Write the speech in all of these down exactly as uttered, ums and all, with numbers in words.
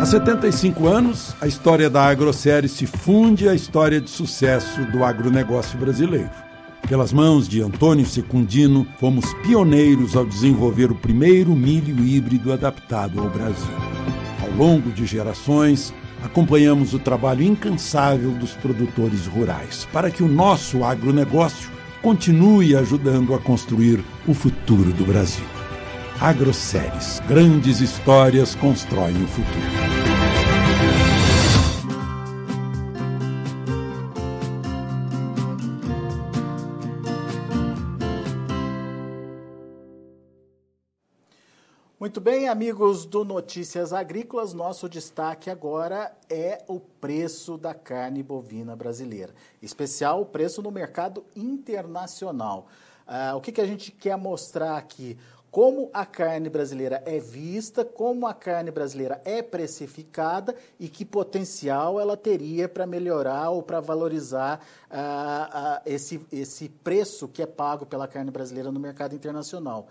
Há setenta e cinco anos, a história da Agroséries se funde à história de sucesso do agronegócio brasileiro. Pelas mãos de Antônio Secundino, fomos pioneiros ao desenvolver o primeiro milho híbrido adaptado ao Brasil. Ao longo de gerações, acompanhamos o trabalho incansável dos produtores rurais para que o nosso agronegócio continue ajudando a construir o futuro do Brasil. Agroséries, grandes histórias constroem o futuro. Muito bem, amigos do Notícias Agrícolas, nosso destaque agora é o preço da carne bovina brasileira, em especial o preço no mercado internacional. Ah, o que, que a gente quer mostrar aqui? Como a carne brasileira é vista, como a carne brasileira é precificada e que potencial ela teria para melhorar ou para valorizar ah, ah, esse, esse preço que é pago pela carne brasileira no mercado internacional.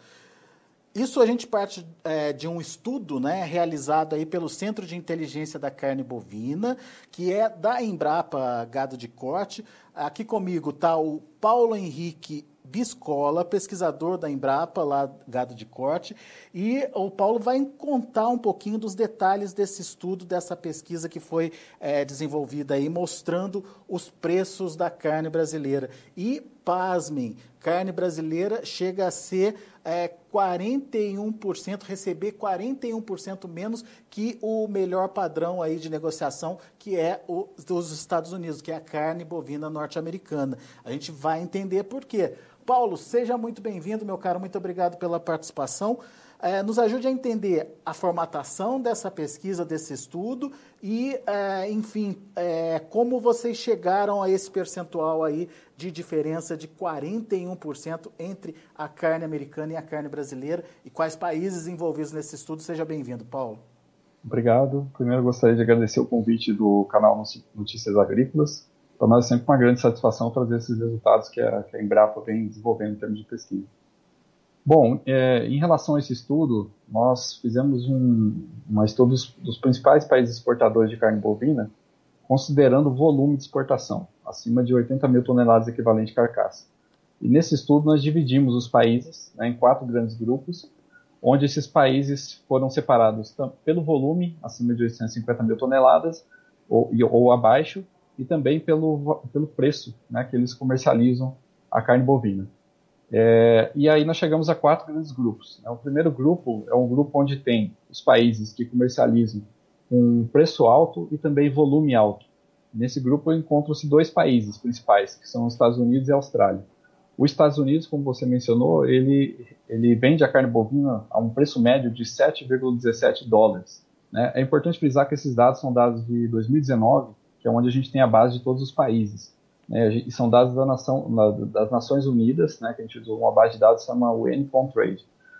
Isso a gente parte é, de um estudo, né, realizado aí pelo Centro de Inteligência da Carne Bovina, que é da Embrapa Gado de Corte. Aqui comigo está o Paulo Henrique Biscola, pesquisador da Embrapa, lá Gado de Corte, e o Paulo vai contar um pouquinho dos detalhes desse estudo, dessa pesquisa que foi é, desenvolvida aí, mostrando os preços da carne brasileira. E, pasmem, carne brasileira chega a ser é, quarenta e um por cento, receber quarenta e um por cento menos que o melhor padrão aí de negociação, que é o dos Estados Unidos, que é a carne bovina norte-americana. A gente vai entender por quê. Paulo, seja muito bem-vindo, meu caro, muito obrigado pela participação. É, nos ajude a entender a formatação dessa pesquisa, desse estudo e, é, enfim, é, como vocês chegaram a esse percentual aí de diferença de quarenta e um por cento entre a carne americana e a carne brasileira e quais países envolvidos nesse estudo. Seja bem-vindo, Paulo. Obrigado. Primeiro, eu gostaria de agradecer o convite do canal Notícias Agrícolas. Para nós é sempre uma grande satisfação trazer esses resultados que a, que a Embrapa vem desenvolvendo em termos de pesquisa. Bom, é, em relação a esse estudo, nós fizemos um, um estudo dos, dos principais países exportadores de carne bovina, considerando o volume de exportação, acima de oitenta mil toneladas equivalente carcaça. E nesse estudo nós dividimos os países, né, em quatro grandes grupos, onde esses países foram separados pelo volume, acima de oitocentas e cinquenta mil toneladas, ou, ou abaixo, e também pelo, pelo preço, né, que eles comercializam a carne bovina. É, e aí nós chegamos a quatro grandes grupos. O primeiro grupo é um grupo onde tem os países que comercializam com preço alto e também volume alto. Nesse grupo encontram-se dois países principais, que são os Estados Unidos e a Austrália. Os Estados Unidos, como você mencionou, ele, ele vende a carne bovina a um preço médio de sete vírgula dezessete dólares. Né? É importante frisar que esses dados são dados de dois mil e dezenove, que é onde a gente tem a base de todos os países. Né, e são dados da nação, das Nações Unidas, né, que a gente usou uma base de dados que se chama U N Comtrade.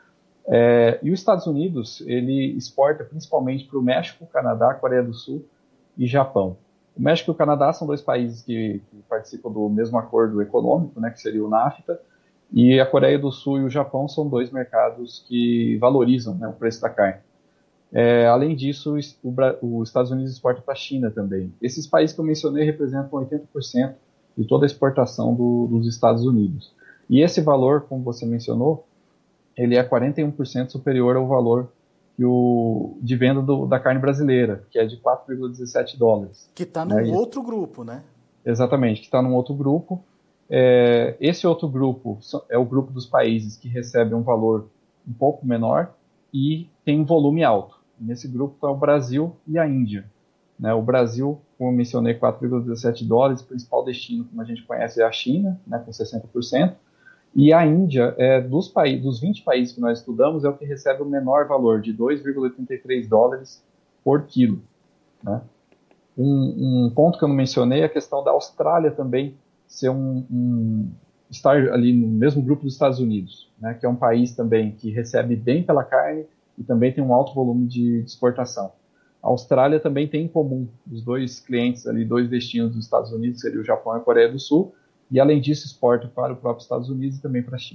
É, e os Estados Unidos, ele exporta principalmente para o México, Canadá, Coreia do Sul e Japão. O México e o Canadá são dois países que, que participam do mesmo acordo econômico, né, que seria o NAFTA, e a Coreia do Sul e o Japão são dois mercados que valorizam, né, o preço da carne. É, além disso, o, os Estados Unidos exportam para a China também. Esses países que eu mencionei representam oitenta por cento de toda a exportação do, dos Estados Unidos. E esse valor, como você mencionou, ele é quarenta e um por cento superior ao valor que o, de venda do, da carne brasileira, que é de quatro vírgula dezessete dólares. Que está num né? outro grupo, né? Exatamente, que está num outro grupo. É, esse outro grupo é o grupo dos países que recebem um valor um pouco menor e tem um volume alto. Nesse grupo está o Brasil e a Índia. Né, o Brasil, como eu mencionei, quatro vírgula dezessete dólares, o principal destino, como a gente conhece, é a China, né, com sessenta por cento, e a Índia, é, dos, países, dos vinte países que nós estudamos, é o que recebe o menor valor, de dois vírgula oitenta e três dólares por quilo. Né. Um, um ponto que eu não mencionei é a questão da Austrália também ser um, um, estar ali no mesmo grupo dos Estados Unidos, né, que é um país também que recebe bem pela carne e também tem um alto volume de, de exportação. A Austrália também tem em comum os dois clientes, ali, dois destinos dos Estados Unidos, seria o Japão e a Coreia do Sul, e além disso exporta para o próprio Estados Unidos e também para a China.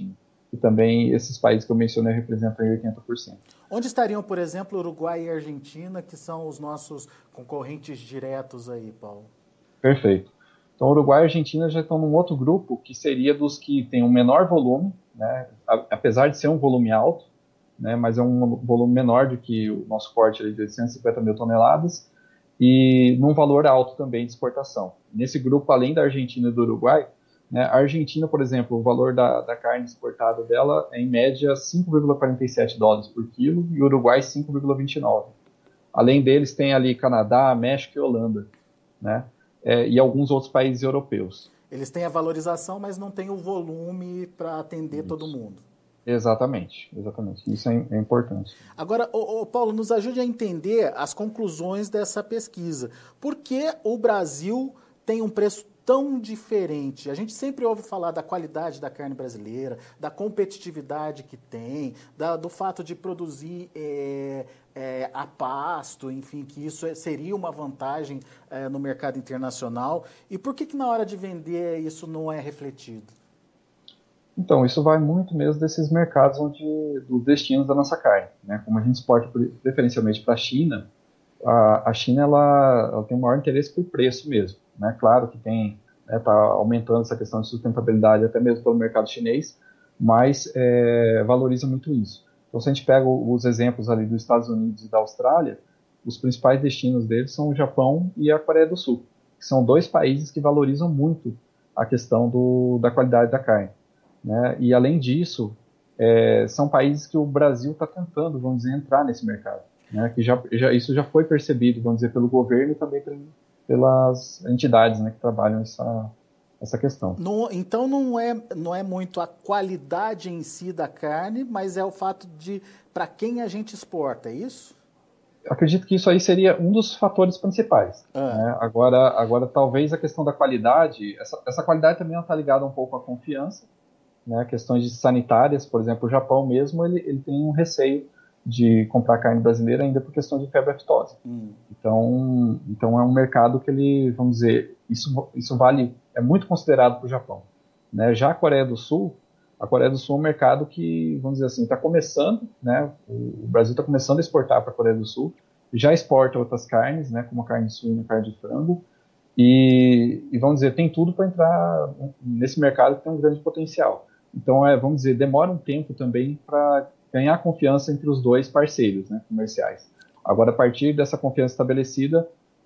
e também esses países que eu mencionei representam oitenta por cento. Onde estariam, por exemplo, Uruguai e Argentina, que são os nossos concorrentes diretos aí, Paulo? Perfeito. Então, Uruguai e Argentina já estão num outro grupo, que seria dos que têm um menor volume, né, apesar de ser um volume alto, né, mas é um volume menor do que o nosso corte ali de oitocentas e cinquenta mil toneladas, e num valor alto também de exportação. Nesse grupo, além da Argentina e do Uruguai, né, a Argentina, por exemplo, o valor da, da carne exportada dela é, em média, cinco vírgula quarenta e sete dólares por quilo, e o Uruguai cinco vírgula vinte e nove. Além deles, tem ali Canadá, México e Holanda, né, é, e alguns outros países europeus. Eles têm a valorização, mas não têm o volume para atender Isso. todo mundo. Exatamente, exatamente. Isso é, é importante. Agora, ô, ô, Paulo, nos ajude a entender as conclusões dessa pesquisa. Por que o Brasil tem um preço tão diferente? A gente sempre ouve falar da qualidade da carne brasileira, da competitividade que tem, da, do fato de produzir é, é, a pasto, enfim, que isso seria uma vantagem é, no mercado internacional. E por que que na hora de vender isso não é refletido? Então, isso vai muito mesmo desses mercados onde, dos destinos da nossa carne, né? Como a gente exporta preferencialmente para a China, a China ela, ela tem o maior interesse por preço mesmo, né? Claro que tem, está, né, aumentando essa questão de sustentabilidade até mesmo pelo mercado chinês, mas é, valoriza muito isso. Então, se a gente pega os exemplos ali dos Estados Unidos e da Austrália, os principais destinos deles são o Japão e a Coreia do Sul, que são dois países que valorizam muito a questão do, da qualidade da carne. Né? E, além disso, é, são países que o Brasil está tentando, vamos dizer, entrar nesse mercado. Né? Que já, já, isso já foi percebido, vamos dizer, pelo governo e também pelas entidades, né, que trabalham essa, essa questão. Não, então, não é, não é muito a qualidade em si da carne, mas é o fato de para quem a gente exporta, é isso? Eu acredito que isso aí seria um dos fatores principais. Ah. Né? Agora, agora, talvez a questão da qualidade, essa, essa qualidade também está ligada um pouco à confiança, né, questões sanitárias, por exemplo, o Japão mesmo, ele, ele tem um receio de comprar carne brasileira ainda por questão de febre aftosa. Hum. Então, então é um mercado que ele, vamos dizer, isso, isso vale, é muito considerado para o Japão. Né? Já a Coreia do Sul, a Coreia do Sul é um mercado que, vamos dizer assim, está começando, né, o Brasil está começando a exportar para a Coreia do Sul, já exporta outras carnes, né, como carne de suíno e carne de frango, e, e vamos dizer, tem tudo para entrar nesse mercado que tem um grande potencial. Então, é, vamos dizer, demora um tempo também para ganhar confiança entre os dois parceiros, né, comerciais. Agora, a partir dessa confiança estabelecida,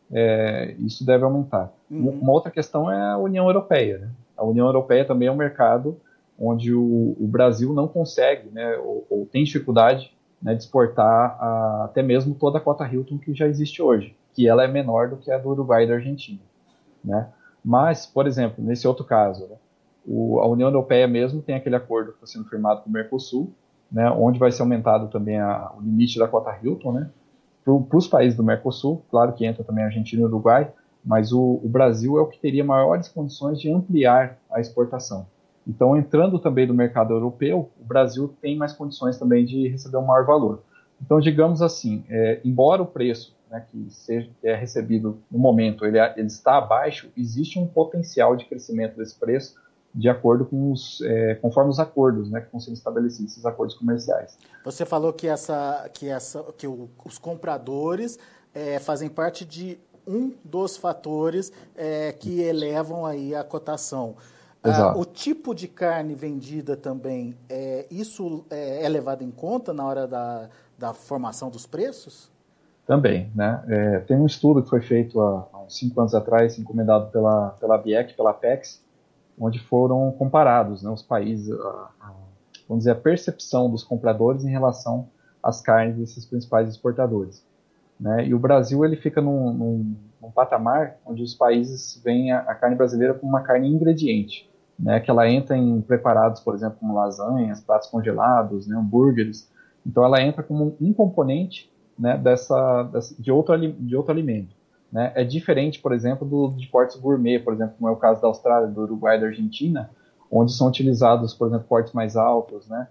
é, isso deve aumentar. Uhum. Uma outra questão é a União Europeia. Né? A União Europeia também é um mercado onde o, o Brasil não consegue, né, ou, ou tem dificuldade, né, de exportar a, até mesmo toda a cota Hilton que já existe hoje, que ela é menor do que a do Uruguai e da Argentina. Né? Mas, por exemplo, nesse outro caso, né, O, a União Europeia mesmo tem aquele acordo que está sendo firmado com o Mercosul, né, onde vai ser aumentado também a, o limite da cota Hilton, né, para os países do Mercosul, claro que entra também a Argentina e o Uruguai, mas o, o Brasil é o que teria maiores condições de ampliar a exportação. Então, entrando também do mercado europeu, o Brasil tem mais condições também de receber um maior valor. Então, digamos assim, é, embora o preço, né, que, seja, que é recebido no momento, ele, ele está abaixo, existe um potencial de crescimento desse preço de acordo com os, é, conforme os acordos, né, que estão sendo estabelecidos, esses acordos comerciais. Você falou que, essa, que, essa, que o, os compradores é, fazem parte de um dos fatores é, que elevam aí a cotação. Ah, o tipo de carne vendida também, é, isso é, é levado em conta na hora da, da formação dos preços? Também, né? É, tem um estudo que foi feito há, há uns cinco anos atrás, encomendado pela, pela BIEC, pela Apex, onde foram comparados, né, os países, a, a, vamos dizer, a percepção dos compradores em relação às carnes desses principais exportadores. Né? E o Brasil ele fica num, num, num patamar onde os países veem a, a carne brasileira como uma carne ingrediente, né, que ela entra em preparados, por exemplo, como lasanhas, pratos congelados, né, hambúrgueres. Então ela entra como um componente, né, dessa, dessa, de, outro, de outro alimento. Né? É diferente, por exemplo, do, de cortes gourmet, por exemplo, como é o caso da Austrália, do Uruguai e da Argentina, onde são utilizados, por exemplo, cortes mais altos, né?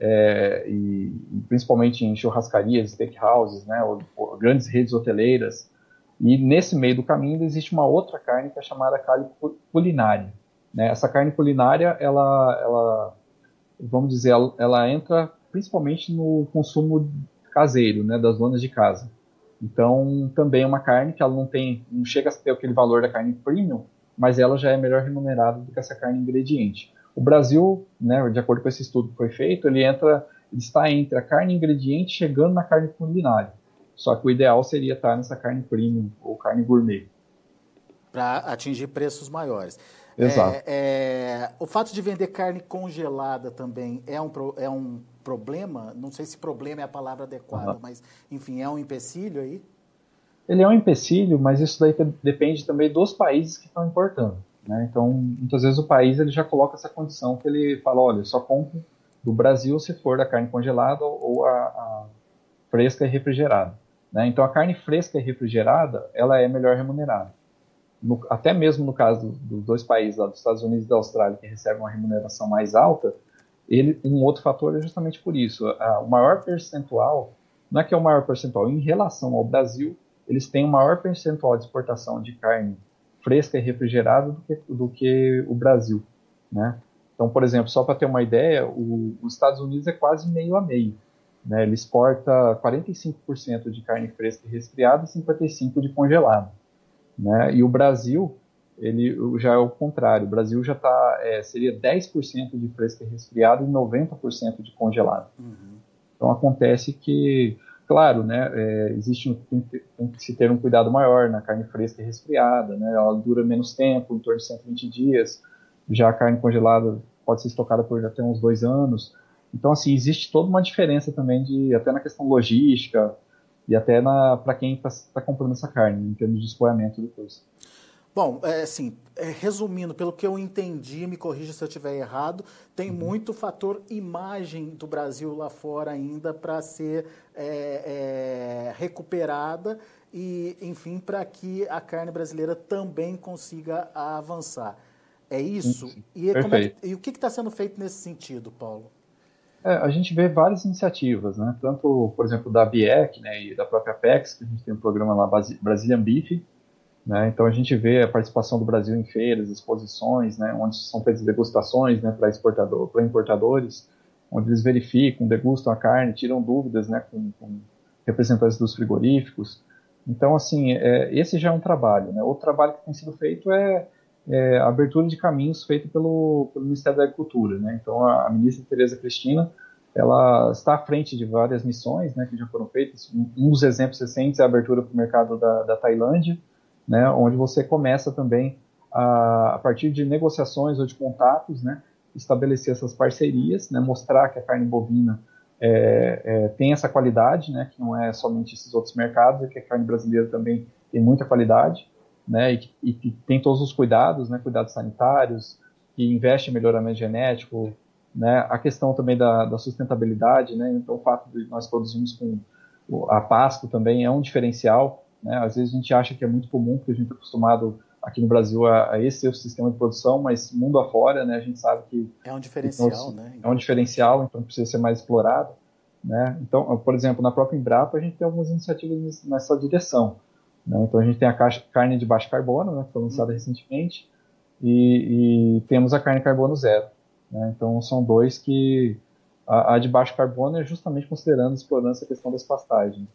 É, e, e principalmente em churrascarias, steakhouses, né? ou, ou grandes redes hoteleiras. E nesse meio do caminho existe uma outra carne que é chamada carne culinária. Né? Essa carne culinária, ela, ela, vamos dizer, ela, ela entra principalmente no consumo caseiro, né, das donas de casa. Então, também é uma carne que ela não tem, não chega a ter aquele valor da carne premium, mas ela já é melhor remunerada do que essa carne ingrediente. O Brasil, né, de acordo com esse estudo que foi feito, ele entra, ele está entre a carne ingrediente chegando na carne culinária. Só que o ideal seria estar nessa carne premium ou carne gourmet. Para atingir preços maiores. Exato. É, é, o fato de vender carne congelada também é um, é um problema? Não sei se problema é a palavra adequada, uhum. mas, enfim, é um empecilho aí? Ele é um empecilho, mas isso daí depende também dos países que estão importando. Né? Então, muitas vezes o país ele já coloca essa condição que ele fala, olha, eu só compro do Brasil se for da carne congelada ou a, a fresca e refrigerada. Né? Então, a carne fresca e refrigerada, ela é melhor remunerada. No, até mesmo no caso dos dois países, lá dos Estados Unidos e da Austrália, que recebem uma remuneração mais alta, ele, um outro fator é justamente por isso. A, o maior percentual, não é que é o maior percentual, em relação ao Brasil, eles têm um maior percentual de exportação de carne fresca e refrigerada do que, do que o Brasil. Né? Então, por exemplo, só para ter uma ideia, o, os Estados Unidos é quase meio a meio. Né? Ele exporta quarenta e cinco por cento de carne fresca e resfriada e cinquenta e cinco por cento de congelada. Né? E o Brasil, ele já é o contrário. O Brasil já tá, é, seria dez por cento de fresca e resfriada e noventa por cento de congelado. Uhum. Então acontece que, claro, né, é, existe um, tem, tem que se ter um cuidado maior na carne fresca e resfriada, né? Ela dura menos tempo, em torno de cento e vinte dias. Já a carne congelada pode ser estocada por até uns dois anos. Então, assim, existe toda uma diferença também, de, até na questão logística, e até para quem está tá comprando essa carne, em termos de escoamento depois. Bom, é, assim, é, resumindo, pelo que eu entendi, me corrija se eu estiver errado, tem uhum. muito fator imagem do Brasil lá fora ainda para ser é, é, recuperada e, enfim, para que a carne brasileira também consiga avançar. É isso? Sim, e, como é que, e o que está sendo feito nesse sentido, Paulo? É, a gente vê várias iniciativas, né? Tanto, por exemplo, da B I E C, né, e da própria Apex, que a gente tem um programa lá, Brazilian Beef, né? Então a gente vê a participação do Brasil em feiras, exposições, né, onde são feitas degustações, né, para exportador, para importadores, onde eles verificam, degustam a carne, tiram dúvidas, né, com, com representantes dos frigoríficos. Então, assim, é, esse já é um trabalho, né? Outro trabalho que tem sido feito é É, a abertura de caminhos feita pelo, pelo Ministério da Agricultura, né? Então a, a ministra Tereza Cristina, ela está à frente de várias missões, né, que já foram feitas. Um, um dos exemplos recentes é a abertura para o mercado da, da Tailândia, né, onde você começa também a, a partir de negociações ou de contatos, né, estabelecer essas parcerias, né, mostrar que a carne bovina é, é, tem essa qualidade, né, que não é somente esses outros mercados, e que a carne brasileira também tem muita qualidade. Né, e, que, e que tem todos os cuidados, né, cuidados sanitários, que investe em melhoramento genético, né, a questão também da, da sustentabilidade, né, então o fato de nós produzirmos com a pasto também é um diferencial, né, às vezes a gente acha que é muito comum, porque a gente está acostumado aqui no Brasil a, a esse ser o sistema de produção, mas mundo afora, né, a gente sabe que é um diferencial, então, né? É um diferencial, então precisa ser mais explorado, né, então, por exemplo, na própria Embrapa a gente tem algumas iniciativas nessa direção. Né? Então a gente tem a carne de baixo carbono, né, que foi lançada uhum. recentemente, e, e temos a carne carbono zero. Né? Então são dois que a, a de baixo carbono é justamente considerando, explorando essa questão das pastagens.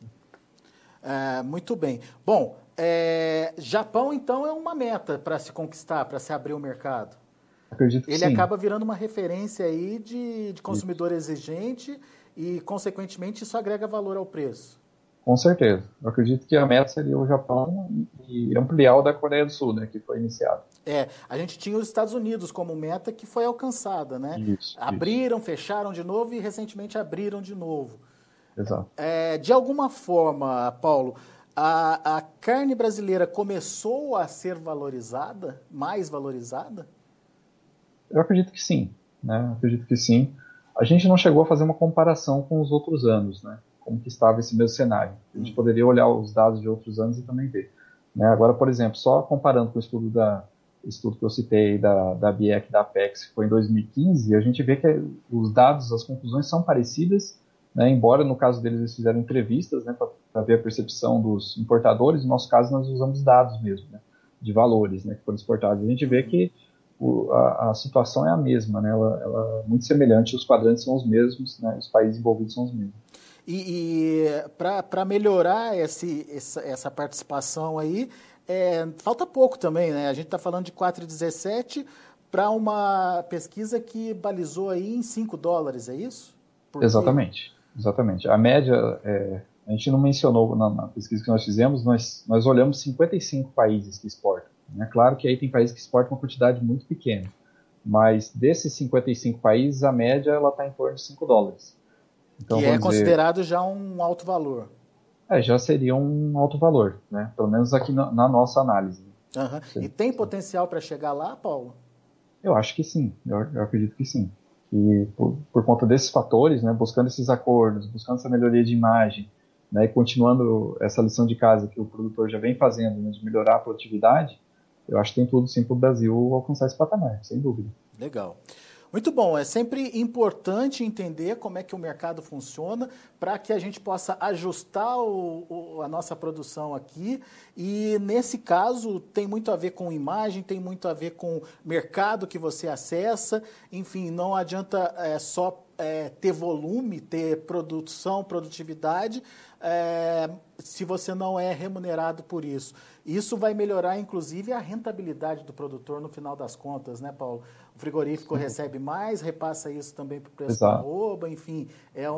É, muito bem. Bom, é, Japão então é uma meta para se conquistar, para se abrir o mercado. Acredito que Ele sim. acaba virando uma referência aí de, de consumidor isso. exigente e, consequentemente, isso agrega valor ao preço. Com certeza. Eu acredito que a meta seria o Japão e ampliar o da Coreia do Sul, né, que foi iniciado. É, a gente tinha os Estados Unidos como meta que foi alcançada, né? Isso, abriram, isso. fecharam de novo e recentemente abriram de novo. Exato. É, de alguma forma, Paulo, a, a carne brasileira começou a ser valorizada, mais valorizada? Eu acredito que sim, né? Eu acredito que sim. A gente não chegou a fazer uma comparação com os outros anos, né? Como que estava esse mesmo cenário. A gente hum. poderia olhar os dados de outros anos e também ver. Né? Agora, por exemplo, só comparando com o estudo, da, estudo que eu citei da, da B I E C e da Apex, que foi em dois mil e quinze, a gente vê que os dados, as conclusões são parecidas, né? Embora no caso deles eles fizeram entrevistas, né, para ver a percepção dos importadores. No nosso caso nós usamos dados mesmo, né, de valores, né, que foram exportados. A gente vê que o, a, a situação é a mesma, né? Ela, ela é muito semelhante, os quadrantes são os mesmos, né? Os países envolvidos são os mesmos. E, e para melhorar esse, essa, essa participação aí, é, falta pouco também, né? A gente está falando de quatro vírgula dezessete para uma pesquisa que balizou aí em cinco dólares, é isso? Por Exatamente, quilo? exatamente. A média, é, a gente não mencionou na, na pesquisa que nós fizemos, nós, nós olhamos cinquenta e cinco países que exportam. É claro que aí tem países que exportam uma quantidade muito pequena, mas desses cinquenta e cinco países, a média está em torno de cinco dólares. Então, Que é vamos dizer, considerado já um alto valor. é, já seria um alto valor, né? Pelo menos aqui na, na nossa análise. Uhum. Sim, E tem sim. potencial para chegar lá, Paulo? Eu acho que sim, eu, eu acredito que sim. E por, por conta desses fatores, né, buscando esses acordos, buscando essa melhoria de imagem, né, e continuando essa lição de casa que o produtor já vem fazendo, né, de melhorar a produtividade, eu acho que tem tudo sim para o Brasil alcançar esse patamar, sem dúvida. Legal. Muito bom, é sempre importante entender como é que o mercado funciona para que a gente possa ajustar o, o, a nossa produção aqui e nesse caso tem muito a ver com imagem, tem muito a ver com mercado que você acessa, enfim, não adianta é, só é, ter volume, ter produção, produtividade, é, se você não é remunerado por isso. Isso vai melhorar, inclusive, a rentabilidade do produtor no final das contas, né, Paulo? O frigorífico Sim. recebe mais, repassa isso também para o preço do Exato. arroba, enfim, é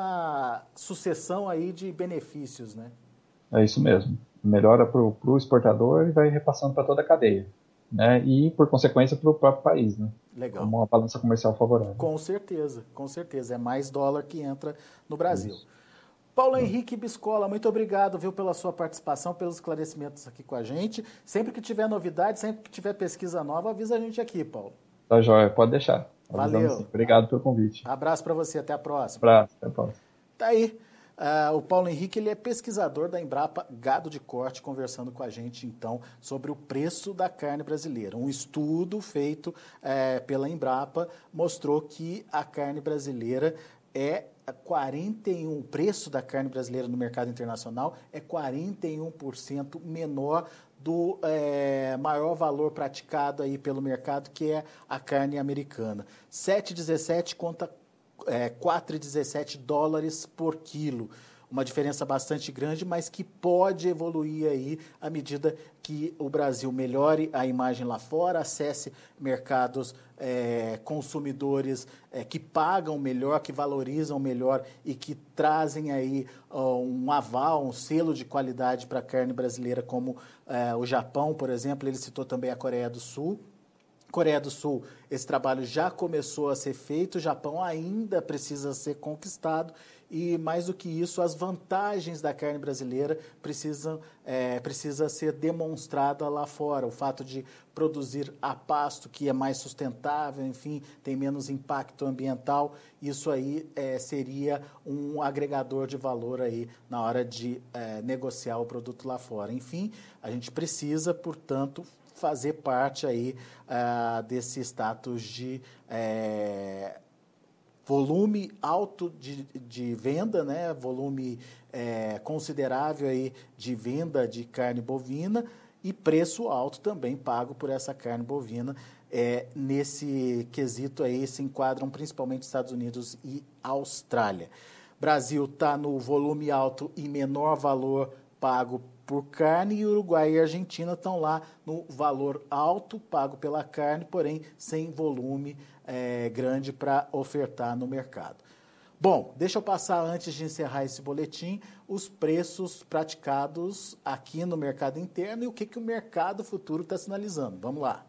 uma sucessão aí de benefícios, né? É isso mesmo. Melhora para o exportador e vai repassando para toda a cadeia, né? E, por consequência, para o próprio país, né? Legal. Como uma balança comercial favorável. Com certeza, com certeza. É mais dólar que entra no Brasil. Isso. Paulo Henrique Biscola, muito obrigado, viu, pela sua participação, pelos esclarecimentos aqui com a gente. Sempre que tiver novidade, sempre que tiver pesquisa nova, avisa a gente aqui, Paulo. Tá joia, pode deixar. Avisando sim. Valeu. Obrigado pelo convite. Abraço para você, até a próxima. Abraço, até a próxima. Tá aí. Uh, o Paulo Henrique, ele é pesquisador da Embrapa Gado de Corte, conversando com a gente, então, sobre o preço da carne brasileira. Um estudo feito eh, pela Embrapa mostrou que a carne brasileira é quarenta e um, o preço da carne brasileira no mercado internacional é quarenta e um por cento menor do é, maior valor praticado aí pelo mercado, que é a carne americana. sete vírgula dezessete conta é, quatro vírgula dezessete dólares por quilo. Uma diferença bastante grande, mas que pode evoluir aí à medida que o Brasil melhore a imagem lá fora, acesse mercados é, consumidores é, que pagam melhor, que valorizam melhor e que trazem aí ó, um aval, um selo de qualidade para a carne brasileira, como é, o Japão, por exemplo. Ele citou também a Coreia do Sul. Coreia do Sul, esse trabalho já começou a ser feito, o Japão ainda precisa ser conquistado e, mais do que isso, as vantagens da carne brasileira precisam é, precisa ser demonstrada lá fora. O fato de produzir a pasto, que é mais sustentável, enfim, tem menos impacto ambiental, isso aí é, seria um agregador de valor aí na hora de é, negociar o produto lá fora. Enfim, a gente precisa, portanto, fazer parte aí uh, desse status de é, volume alto de, de venda, né? Volume é, considerável aí de venda de carne bovina e preço alto também pago por essa carne bovina. É, nesse quesito aí se enquadram principalmente Estados Unidos e Austrália. Brasil está no volume alto e menor valor pago por carne, e Uruguai e Argentina estão lá no valor alto pago pela carne, porém sem volume é, grande para ofertar no mercado. Bom, deixa eu passar, antes de encerrar esse boletim, os preços praticados aqui no mercado interno e o que, que o mercado futuro está sinalizando. Vamos lá.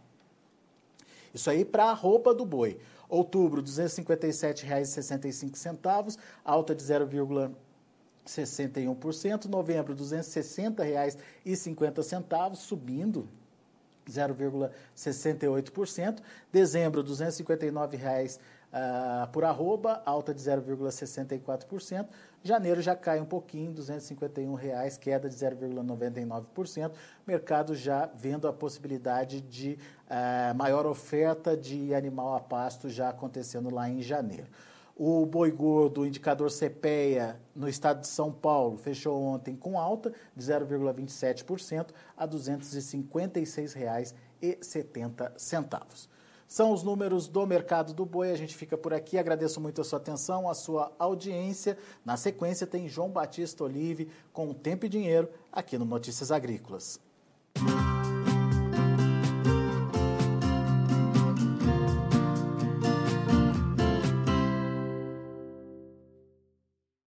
Isso aí para a roupa do boi. Outubro, duzentos e cinquenta e sete reais e sessenta e cinco centavos, alta de zero vírgula sessenta e um por cento. Novembro, duzentos e sessenta reais e cinquenta centavos, subindo zero vírgula sessenta e oito por cento. Dezembro, duzentos e cinquenta e nove reais uh, por arroba, alta de zero vírgula sessenta e quatro por cento. Janeiro já cai um pouquinho, duzentos e cinquenta e um reais, queda de zero vírgula noventa e nove por cento. Mercado já vendo a possibilidade de uh, maior oferta de animal a pasto já acontecendo lá em janeiro. O boi gordo, o indicador CPEA, no estado de São Paulo, fechou ontem com alta de zero vírgula vinte e sete por cento a duzentos e cinquenta e seis reais e setenta centavos. São os números do mercado do boi. A gente fica por aqui. Agradeço muito a sua atenção, a sua audiência. Na sequência tem João Batista Olive com o Tempo e Dinheiro aqui no Notícias Agrícolas.